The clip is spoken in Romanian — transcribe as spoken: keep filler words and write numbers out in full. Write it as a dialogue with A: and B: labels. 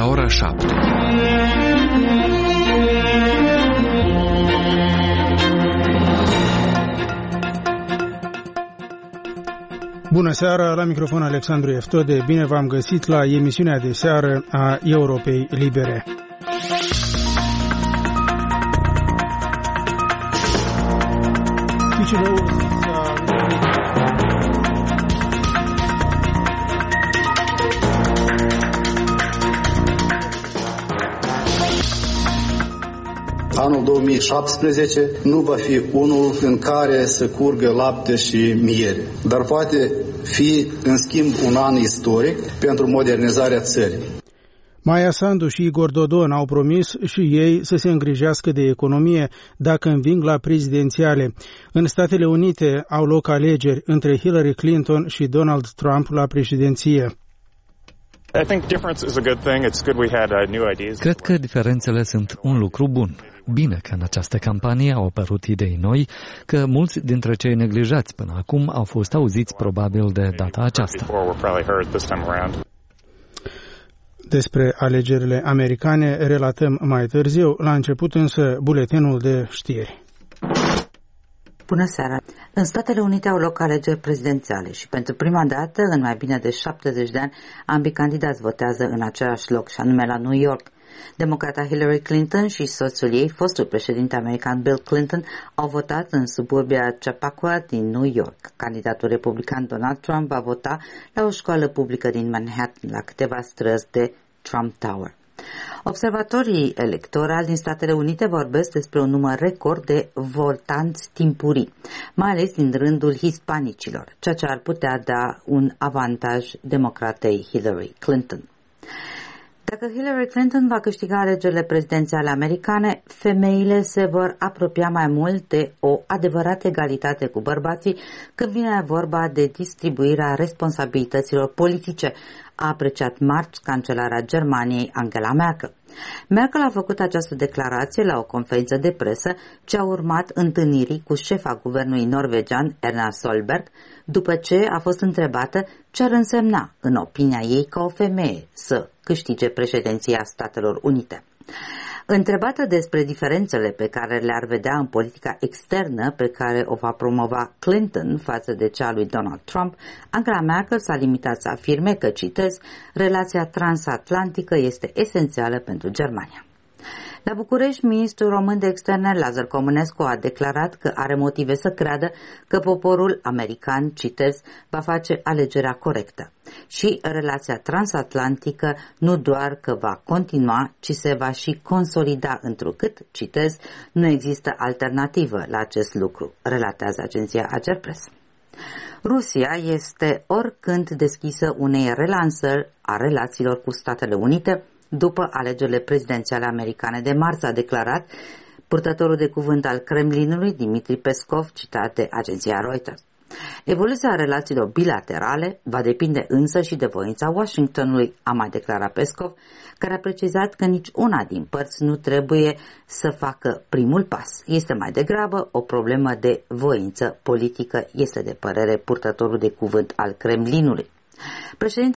A: la ora șapte.
B: Bună seara, la microfon Alexandru Eftode, bine v-am găsit la emisiunea de seară a Europei Libere.
C: Anul două mii șaptesprezece nu va fi unul în care să curgă lapte și miere, dar poate fi, în schimb, un an istoric pentru modernizarea țării.
B: Maia Sandu și Igor Dodon au promis și ei să se îngrijească de economie dacă înving la prezidențiale. În Statele Unite au loc alegeri între Hillary Clinton și Donald Trump la președinție.
D: Cred că diferențele sunt un lucru bun. Bine că în această campanie au apărut idei noi, că mulți dintre cei neglijați până acum au fost auziți probabil de data aceasta.
B: Despre alegerile americane relatăm mai târziu, la început însă buletinul de știri.
E: Bună seara! În Statele Unite au loc alegeri prezidențiale și pentru prima dată în mai bine de șaptezeci de ani ambii candidați votează în același loc, și anume la New York. Democrata Hillary Clinton și soțul ei, fostul președinte american Bill Clinton, au votat în suburbia Chappaqua din New York. Candidatul republican Donald Trump va vota la o școală publică din Manhattan, la câteva străzi de Trump Tower. Observatorii electorali din Statele Unite vorbesc despre un număr record de votanți timpurii, mai ales din rândul hispanicilor, ceea ce ar putea da un avantaj democratei Hillary Clinton. Dacă Hillary Clinton va câștiga alegerile prezidențiale americane, femeile se vor apropia mai mult de o adevărată egalitate cu bărbații când vine vorba de distribuirea responsabilităților politice, a apreciat marți cancelara Germaniei Angela Merkel. Merkel a făcut această declarație la o conferință de presă ce a urmat întâlnirii cu șefa guvernului norvegian Erna Solberg, după ce a fost întrebată ce ar însemna, în opinia ei, ca o femeie să câștige președinția Statelor Unite. Întrebată despre diferențele pe care le-ar vedea în politica externă pe care o va promova Clinton față de cea lui Donald Trump, Angela Merkel s-a limitat să afirme că, citez, relația transatlantică este esențială pentru Germania. La București, ministrul român de externe Lazar Comănescu a declarat că are motive să creadă că poporul american, citez, va face alegerea corectă și relația transatlantică nu doar că va continua, ci se va și consolida, întrucât, citez, nu există alternativă la acest lucru, relatează agenția Agerpres. Rusia este oricând deschisă unei relansări a relațiilor cu Statele Unite după alegerile prezidențiale americane de marți, a declarat purtătorul de cuvânt al Kremlinului, Dmitri Peskov, citat de agenția Reuters. Evoluția relațiilor bilaterale va depinde însă și de voința Washingtonului, a mai declarat Peskov, care a precizat că nici una din părți nu trebuie să facă primul pas. Este mai degrabă o problemă de voință politică, este de părere purtătorul de cuvânt al Kremlinului. Președintele